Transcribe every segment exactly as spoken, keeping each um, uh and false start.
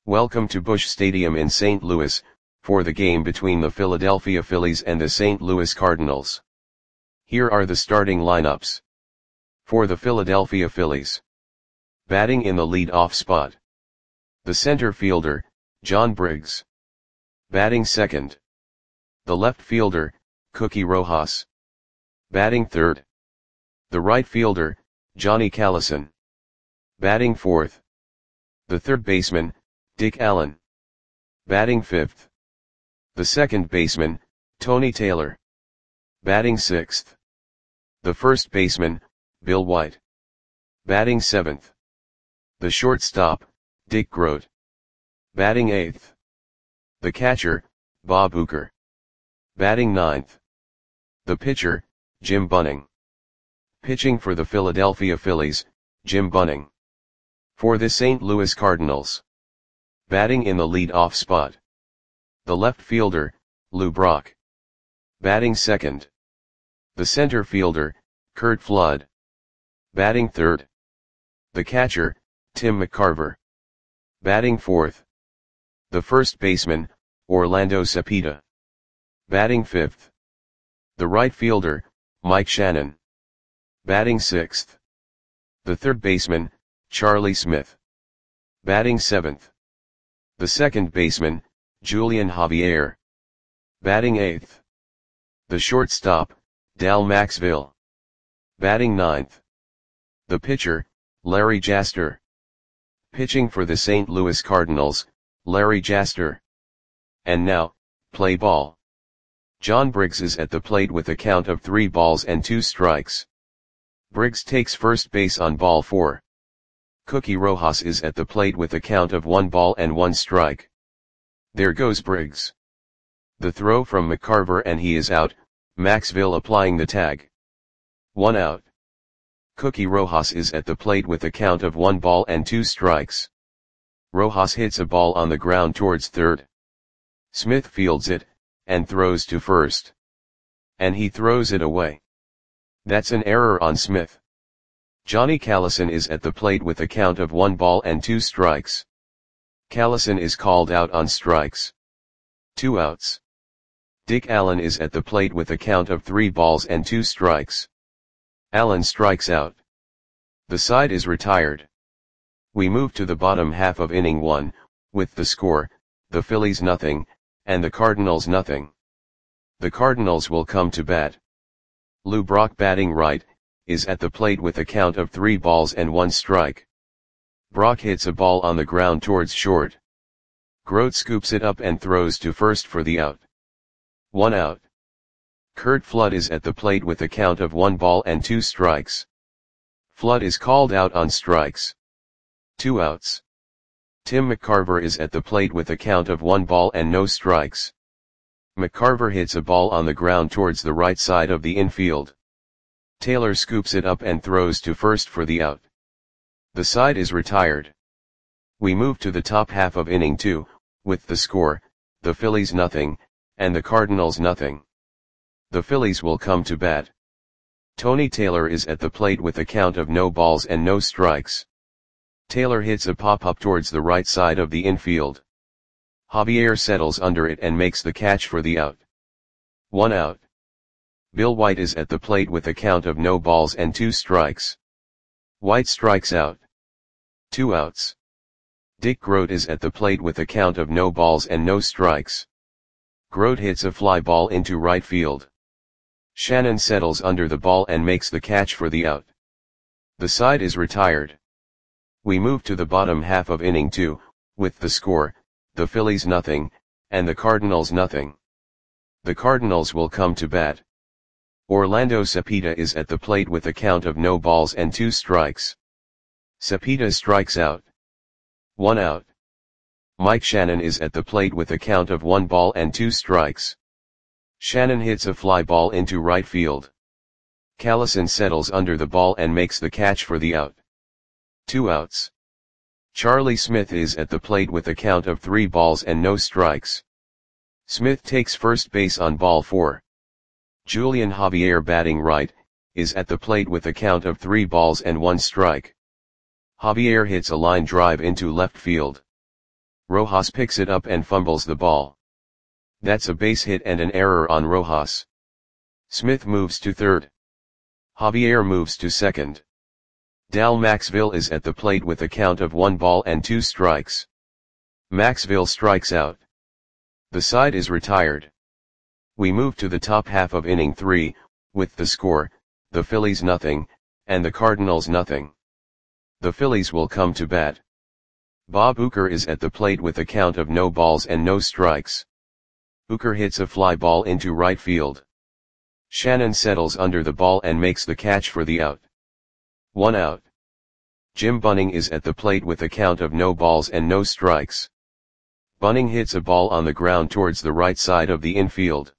Welcome to Busch Stadium in Saint Louis, for the game between the Philadelphia Phillies and the Saint Louis Cardinals. Here are the starting lineups. For the Philadelphia Phillies. Batting in the lead-off spot. The center fielder, John Briggs. Batting second. The left fielder, Cookie Rojas. Batting third. The right fielder, Johnny Callison. Batting fourth. The third baseman, Dick Allen. Batting fifth. The second baseman, Tony Taylor. Batting sixth. The first baseman, Bill White. Batting seventh. The shortstop, Dick Groat. Batting eighth. The catcher, Bob Uecker. Batting ninth. The pitcher, Jim Bunning. Pitching for the Philadelphia Phillies, Jim Bunning. For the Saint Louis Cardinals. Batting in the lead-off spot. The left fielder, Lou Brock. Batting second. The center fielder, Curt Flood. Batting third. The catcher, Tim McCarver. Batting fourth. The first baseman, Orlando Cepeda. Batting fifth. The right fielder, Mike Shannon. Batting sixth. The third baseman, Charlie Smith. Batting seventh. The second baseman, Julian Javier. Batting eighth. The shortstop, Dal Maxville. Batting ninth. The pitcher, Larry Jaster. Pitching for the Saint Louis Cardinals, Larry Jaster. And now, play ball. John Briggs is at the plate with a count of three balls and two strikes. Briggs takes first base on ball four. Cookie Rojas is at the plate with a count of one ball and one strike. There goes Briggs. The throw from McCarver and he is out, Maxville applying the tag. One out. Cookie Rojas is at the plate with a count of one ball and two strikes. Rojas hits a ball on the ground towards third. Smith fields it, and throws to first. And he throws it away. That's an error on Smith. Johnny Callison is at the plate with a count of one ball and two strikes. Callison is called out on strikes. Two outs. Dick Allen is at the plate with a count of three balls and two strikes. Allen strikes out. The side is retired. We move to the bottom half of inning one, with the score, the Phillies nothing, and the Cardinals nothing. The Cardinals will come to bat. Lou Brock batting right, is at the plate with a count of three balls and one strike. Brock hits a ball on the ground towards short. Groat scoops it up and throws to first for the out. One out. Curt Flood is at the plate with a count of one ball and two strikes. Flood is called out on strikes. Two outs. Tim McCarver is at the plate with a count of one ball and no strikes. McCarver hits a ball on the ground towards the right side of the infield. Taylor scoops it up and throws to first for the out. The side is retired. We move to the top half of inning two, with the score, the Phillies nothing, and the Cardinals nothing. The Phillies will come to bat. Tony Taylor is at the plate with a count of no balls and no strikes. Taylor hits a pop-up towards the right side of the infield. Javier settles under it and makes the catch for the out. One out. Bill White is at the plate with a count of no balls and two strikes. White strikes out. Two outs. Dick Groat is at the plate with a count of no balls and no strikes. Groat hits a fly ball into right field. Shannon settles under the ball and makes the catch for the out. The side is retired. We move to the bottom half of inning two, with the score, the Phillies nothing, and the Cardinals nothing. The Cardinals will come to bat. Orlando Cepeda is at the plate with a count of no balls and two strikes. Cepeda strikes out. One out. Mike Shannon is at the plate with a count of one ball and two strikes. Shannon hits a fly ball into right field. Callison settles under the ball and makes the catch for the out. Two outs. Charlie Smith is at the plate with a count of three balls and no strikes. Smith takes first base on ball four. Julian Javier batting right, is at the plate with a count of three balls and one strike. Javier hits a line drive into left field. Rojas picks it up and fumbles the ball. That's a base hit and an error on Rojas. Smith moves to third. Javier moves to second. Dal Maxville is at the plate with a count of one ball and two strikes. Maxville strikes out. The side is retired. We move to the top half of inning three, with the score, the Phillies nothing, and the Cardinals nothing. The Phillies will come to bat. Bob Uecker is at the plate with a count of no balls and no strikes. Uecker hits a fly ball into right field. Shannon settles under the ball and makes the catch for the out. One out. Jim Bunning is at the plate with a count of no balls and no strikes. Bunning hits a ball on the ground towards the right side of the infield.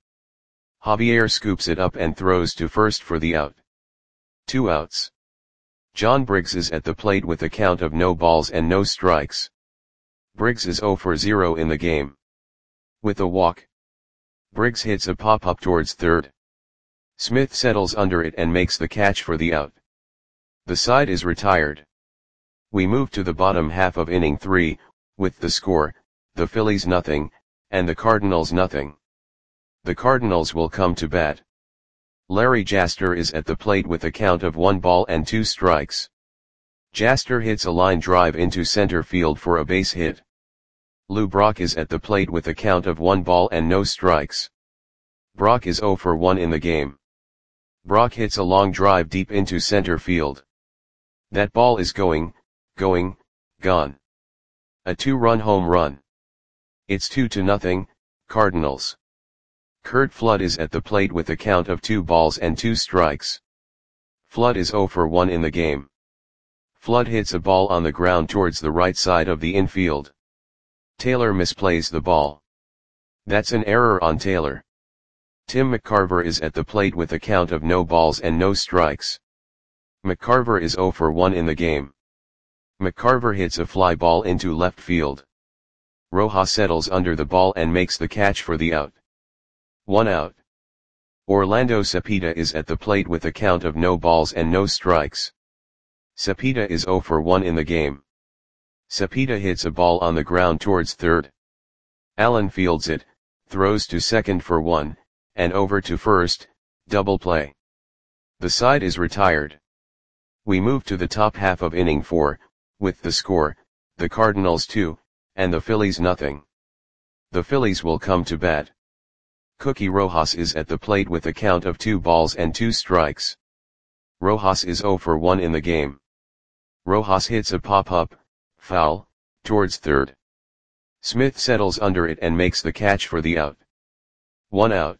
Javier scoops it up and throws to first for the out. Two outs. John Briggs is at the plate with a count of no balls and no strikes. Briggs is zero for zero in the game. With a walk, Briggs hits a pop-up towards third. Smith settles under it and makes the catch for the out. The side is retired. We move to the bottom half of inning three, with the score, the Phillies nothing, and the Cardinals nothing. The Cardinals will come to bat. Larry Jaster is at the plate with a count of one ball and two strikes. Jaster hits a line drive into center field for a base hit. Lou Brock is at the plate with a count of one ball and no strikes. Brock is zero for one in the game. Brock hits a long drive deep into center field. That ball is going, going, gone. A two-run home run. It's two to nothing, Cardinals. Curt Flood is at the plate with a count of two balls and two strikes. Flood is zero for one in the game. Flood hits a ball on the ground towards the right side of the infield. Taylor misplays the ball. That's an error on Taylor. Tim McCarver is at the plate with a count of no balls and no strikes. McCarver is zero for one in the game. McCarver hits a fly ball into left field. Rojas settles under the ball and makes the catch for the out. One out. Orlando Cepeda is at the plate with a count of no balls and no strikes. Cepeda is zero for one in the game. Cepeda hits a ball on the ground towards third. Allen fields it, throws to second for one, and over to first, double play. The side is retired. We move to the top half of inning four, with the score, the Cardinals two, and the Phillies nothing. The Phillies will come to bat. Cookie Rojas is at the plate with a count of two balls and two strikes. Rojas is zero for one in the game. Rojas hits a pop-up, foul, towards third. Smith settles under it and makes the catch for the out. One out.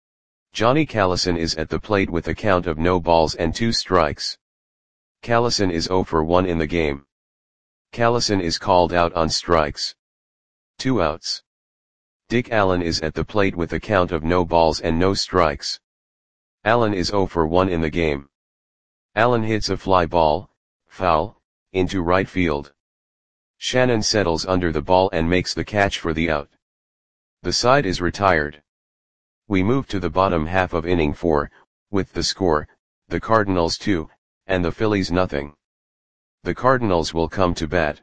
Johnny Callison is at the plate with a count of no balls and two strikes. Callison is zero for one in the game. Callison is called out on strikes. Two outs. Dick Allen is at the plate with a count of no balls and no strikes. Allen is zero for one in the game. Allen hits a fly ball, foul, into right field. Shannon settles under the ball and makes the catch for the out. The side is retired. We move to the bottom half of inning four, with the score, the Cardinals two, and the Phillies nothing. The Cardinals will come to bat.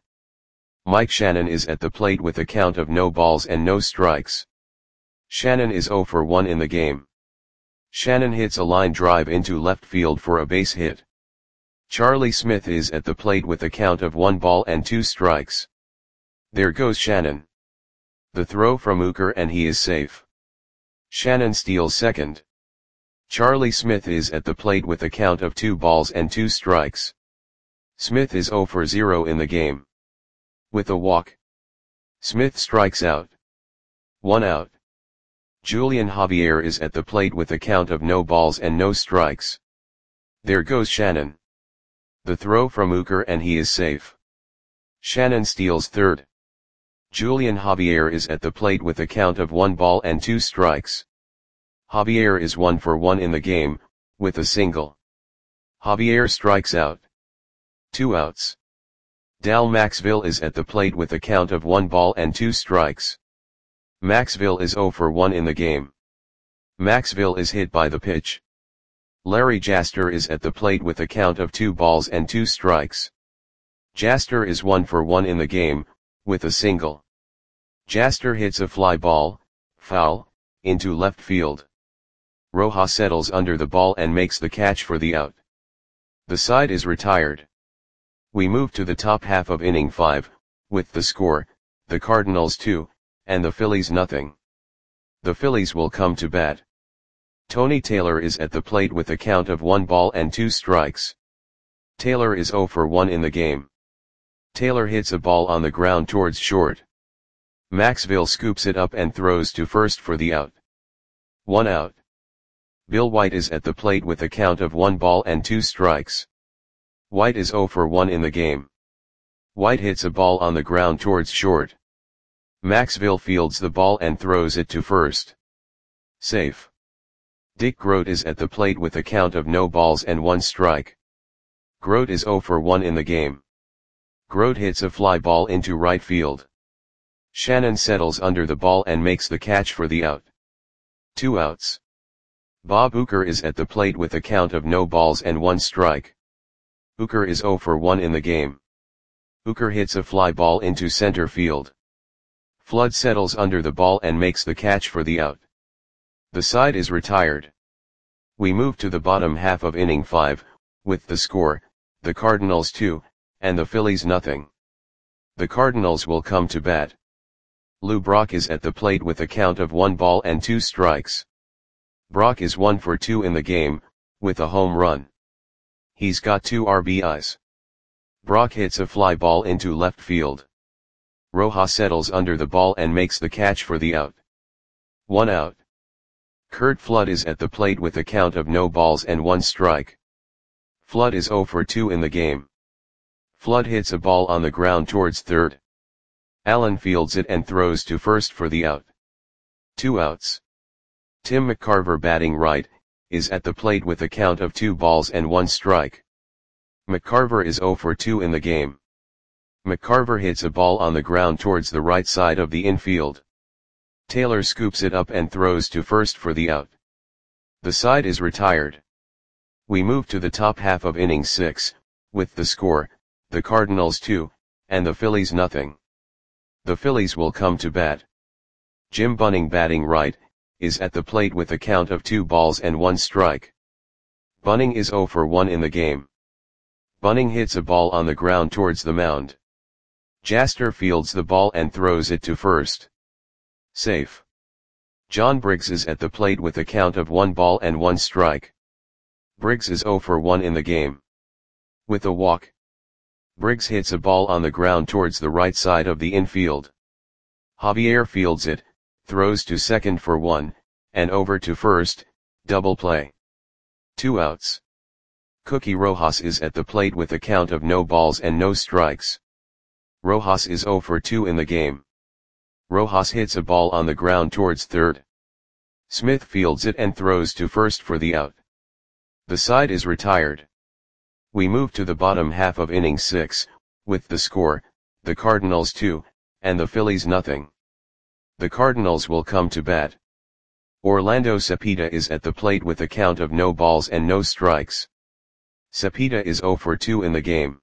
Mike Shannon is at the plate with a count of no balls and no strikes. Shannon is zero for one in the game. Shannon hits a line drive into left field for a base hit. Charlie Smith is at the plate with a count of one ball and two strikes. There goes Shannon. The throw from Uecker and he is safe. Shannon steals second. Charlie Smith is at the plate with a count of two balls and two strikes. Smith is zero for zero in the game. With a walk, Smith strikes out. One out. Julian Javier is at the plate with a count of no balls and no strikes. There goes Shannon. The throw from Uecker and he is safe. Shannon steals third. Julian Javier is at the plate with a count of one ball and two strikes. Javier is one for one in the game, with a single. Javier strikes out. Two outs. Dal Maxville is at the plate with a count of one ball and two strikes. Maxville is zero for one in the game. Maxville is hit by the pitch. Larry Jaster is at the plate with a count of two balls and two strikes. Jaster is one for one in the game, with a single. Jasper hits a fly ball, foul, into left field. Rojas settles under the ball and makes the catch for the out. The side is retired. We move to the top half of inning five, with the score, the Cardinals two, and the Phillies nothing. The Phillies will come to bat. Tony Taylor is at the plate with a count of one ball and two strikes. Taylor is zero for one in the game. Taylor hits a ball on the ground towards short. Maxville scoops it up and throws to first for the out. One out. Bill White is at the plate with a count of one ball and two strikes. White is zero for one in the game. White hits a ball on the ground towards short. Maxville fields the ball and throws it to first. Safe. Dick Grote is at the plate with a count of no balls and one strike. Grote is zero for one in the game. Grote hits a fly ball into right field. Shannon settles under the ball and makes the catch for the out. Two outs. Bob Uecker is at the plate with a count of no balls and one strike. Uecker is zero for one in the game. Uecker hits a fly ball into center field. Flood settles under the ball and makes the catch for the out. The side is retired. We move to the bottom half of inning five, with the score, the Cardinals two, and the Phillies nothing. The Cardinals will come to bat. Lou Brock is at the plate with a count of one ball and two strikes. Brock is one for two in the game, with a home run. He's got two R B Is. Brock hits a fly ball into left field. Rojas settles under the ball and makes the catch for the out. One out. Curt Flood is at the plate with a count of no balls and one strike. Flood is zero for two in the game. Flood hits a ball on the ground towards third. Allen fields it and throws to first for the out. Two outs. Tim McCarver, batting right, is at the plate with a count of two balls and one strike. McCarver is zero for two in the game. McCarver hits a ball on the ground towards the right side of the infield. Taylor scoops it up and throws to first for the out. The side is retired. We move to the top half of inning six, with the score, the Cardinals two, and the Phillies nothing. The Phillies will come to bat. Jim Bunning, batting right, is at the plate with a count of two balls and one strike. Bunning is zero for one in the game. Bunning hits a ball on the ground towards the mound. Jasper fields the ball and throws it to first. Safe. John Briggs is at the plate with a count of one ball and one strike. Briggs is zero for one in the game. With a walk. Briggs hits a ball on the ground towards the right side of the infield. Javier fields it, throws to second for one, and over to first, double play. Two outs. Cookie Rojas is at the plate with a count of no balls and no strikes. Rojas is zero for two in the game. Rojas hits a ball on the ground towards third. Smith fields it and throws to first for the out. The side is retired. We move to the bottom half of inning six, with the score, the Cardinals two, and the Phillies nothing. The Cardinals will come to bat. Orlando Cepeda is at the plate with a count of no balls and no strikes. Cepeda is zero for two in the game.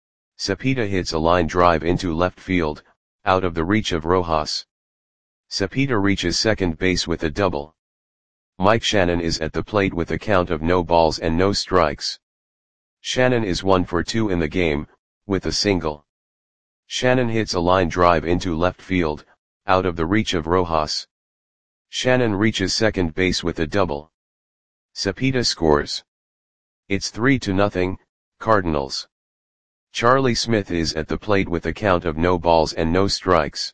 Cepeda hits a line drive into left field, out of the reach of Rojas. Cepeda reaches second base with a double. Mike Shannon is at the plate with a count of no balls and no strikes. Shannon is one for two in the game, with a single. Shannon hits a line drive into left field, out of the reach of Rojas. Shannon reaches second base with a double. Cepeda scores. It's three to nothing, Cardinals. Charlie Smith is at the plate with a count of no balls and no strikes.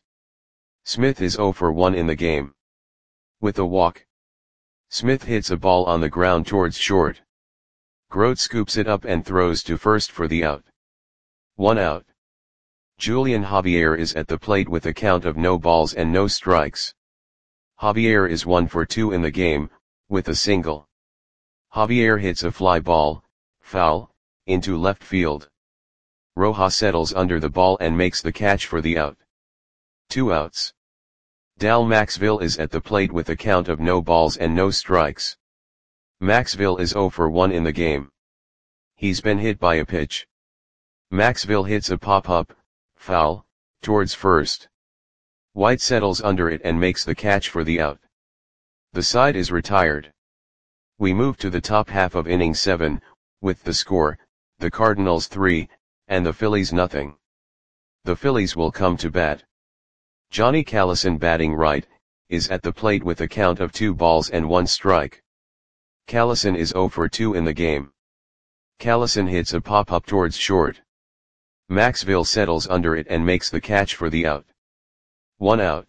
Smith is zero for one in the game. With a walk. Smith hits a ball on the ground towards short. Grote scoops it up and throws to first for the out. One out. Julian Javier is at the plate with a count of no balls and no strikes. Javier is one for two in the game, with a single. Javier hits a fly ball, foul, into left field. Rojas settles under the ball and makes the catch for the out. Two outs. Dal Maxville is at the plate with a count of no balls and no strikes. Maxville is zero for one in the game. He's been hit by a pitch. Maxville hits a pop-up, foul, towards first. White settles under it and makes the catch for the out. The side is retired. We move to the top half of inning seven, with the score, the Cardinals three, and the Phillies nothing. The Phillies will come to bat. Johnny Callison, batting right, is at the plate with a count of two balls and one strike. Callison is oh for two in the game. Callison hits a pop-up towards short. Maxville settles under it and makes the catch for the out. One out.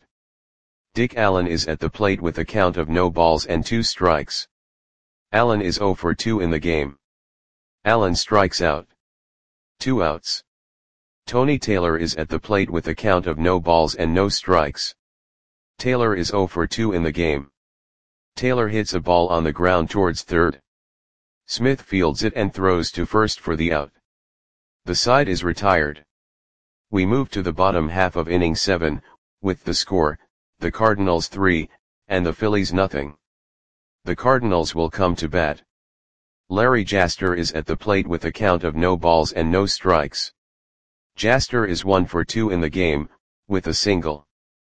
Dick Allen is at the plate with a count of no balls and two strikes. Allen is oh for two in the game. Allen strikes out. Two outs. Tony Taylor is at the plate with a count of no balls and no strikes. Taylor is oh for two in the game. Taylor hits a ball on the ground towards third. Smith fields it and throws to first for the out. The side is retired. We move to the bottom half of inning seven, with the score, the Cardinals three, and the Phillies nothing. The Cardinals will come to bat. Larry Jaster is at the plate with a count of no balls and no strikes. Jaster is one for two in the game, with a single.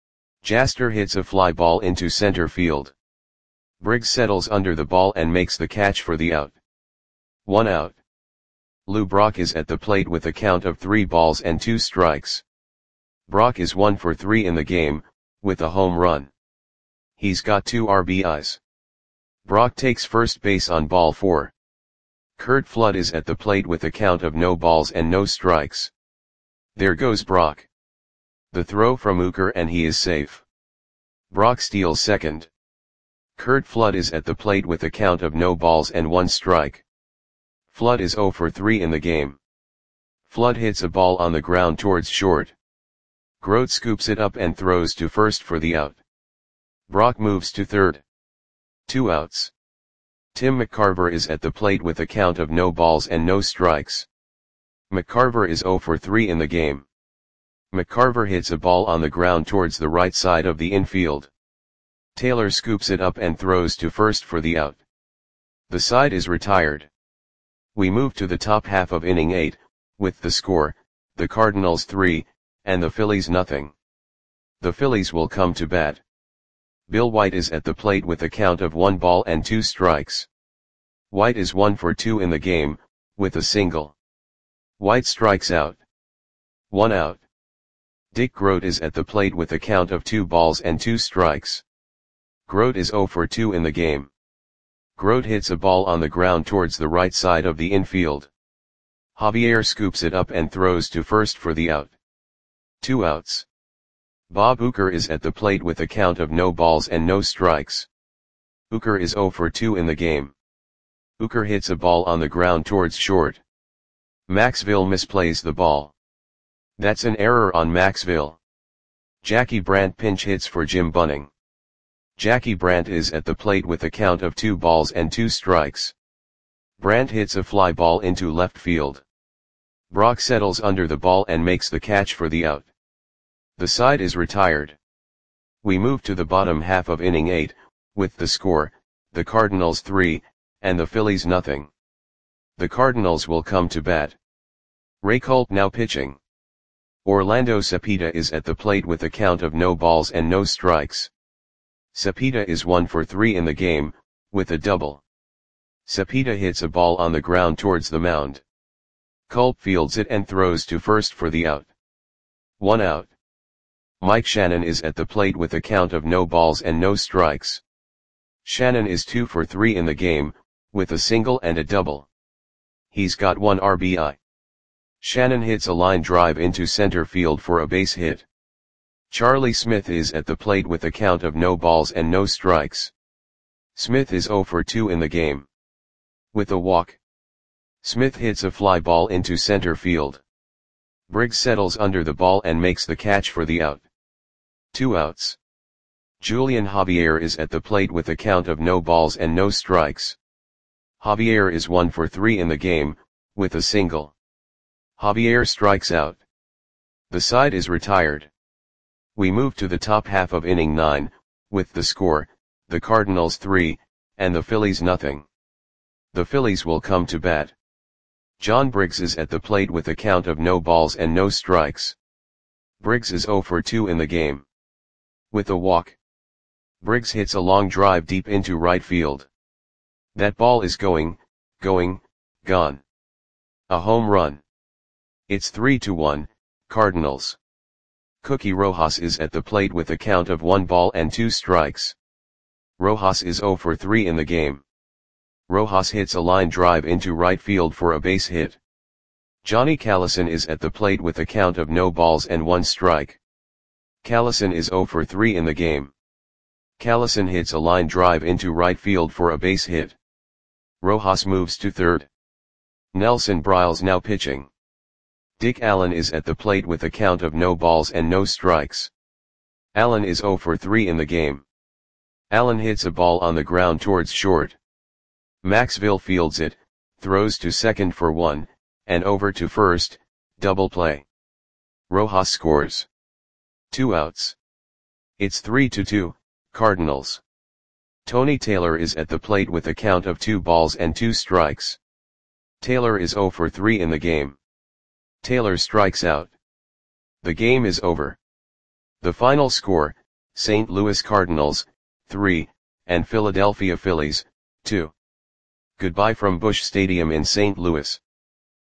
Jaster hits a fly ball into center field. Briggs settles under the ball and makes the catch for the out. One out. Lou Brock is at the plate with a count of three balls and two strikes. Brock is one for three in the game, with a home run. He's got two R B Is. Brock takes first base on ball four. Curt Flood is at the plate with a count of no balls and no strikes. There goes Brock. The throw from Uecker and he is safe. Brock steals second. Curt Flood is at the plate with a count of no balls and one strike. Flood is oh for three in the game. Flood hits a ball on the ground towards short. Grote scoops it up and throws to first for the out. Brock moves to third. Two outs. Tim McCarver is at the plate with a count of no balls and no strikes. McCarver is oh for three in the game. McCarver hits a ball on the ground towards the right side of the infield. Taylor scoops it up and throws to first for the out. The side is retired. We move to the top half of inning eight, with the score, the Cardinals three, and the Phillies nothing. The Phillies will come to bat. Bill White is at the plate with a count of one ball and two strikes. White is one for two in the game, with a single. White strikes out. One out. Dick Grote is at the plate with a count of two balls and two strikes. Grote is oh for two in the game. Grote hits a ball on the ground towards the right side of the infield. Javier scoops it up and throws to first for the out. Two outs. Bob Uecker is at the plate with a count of no balls and no strikes. Uecker is oh for two in the game. Uecker hits a ball on the ground towards short. Maxville misplays the ball. That's an error on Maxville. Jackie Brandt pinch hits for Jim Bunning. Jackie Brandt is at the plate with a count of two balls and two strikes. Brandt hits a fly ball into left field. Brock settles under the ball and makes the catch for the out. The side is retired. We move to the bottom half of inning eight, with the score, the Cardinals three, and the Phillies nothing. The Cardinals will come to bat. Ray Colt now pitching. Orlando Cepeda is at the plate with a count of no balls and no strikes. Cepeda is one for three in the game, with a double. Cepeda hits a ball on the ground towards the mound. Culp fields it and throws to first for the out. One out. Mike Shannon is at the plate with a count of no balls and no strikes. Shannon is two for three in the game, with a single and a double. He's got one R B I. Shannon hits a line drive into center field for a base hit. Charlie Smith is at the plate with a count of no balls and no strikes. Smith is oh for two in the game. With a walk. Smith hits a fly ball into center field. Briggs settles under the ball and makes the catch for the out. Two outs. Julian Javier is at the plate with a count of no balls and no strikes. Javier is one for three in the game, with a single. Javier strikes out. The side is retired. We move to the top half of inning nine, with the score, the Cardinals three, and the Phillies nothing. The Phillies will come to bat. John Briggs is at the plate with a count of no balls and no strikes. Briggs is oh for two in the game. With a walk, Briggs hits a long drive deep into right field. That ball is going, going, gone. A home run. It's three to one, Cardinals. Cookie Rojas is at the plate with a count of one ball and two strikes. Rojas is zero for three in the game. Rojas hits a line drive into right field for a base hit. Johnny Callison is at the plate with a count of no balls and one strike. Callison is zero for three in the game. Callison hits a line drive into right field for a base hit. Rojas moves to third. Nelson Briles now pitching. Dick Allen is at the plate with a count of no balls and no strikes. Allen is zero for three in the game. Allen hits a ball on the ground towards short. Maxville fields it, throws to second for one, and over to first, double play. Rojas scores. Two outs. It's three to two, Cardinals. Tony Taylor is at the plate with a count of two balls and two strikes. Taylor is zero for three in the game. Taylor strikes out. The game is over. The final score, Saint Louis Cardinals, three, and Philadelphia Phillies, two. Goodbye from Busch Stadium in Saint Louis.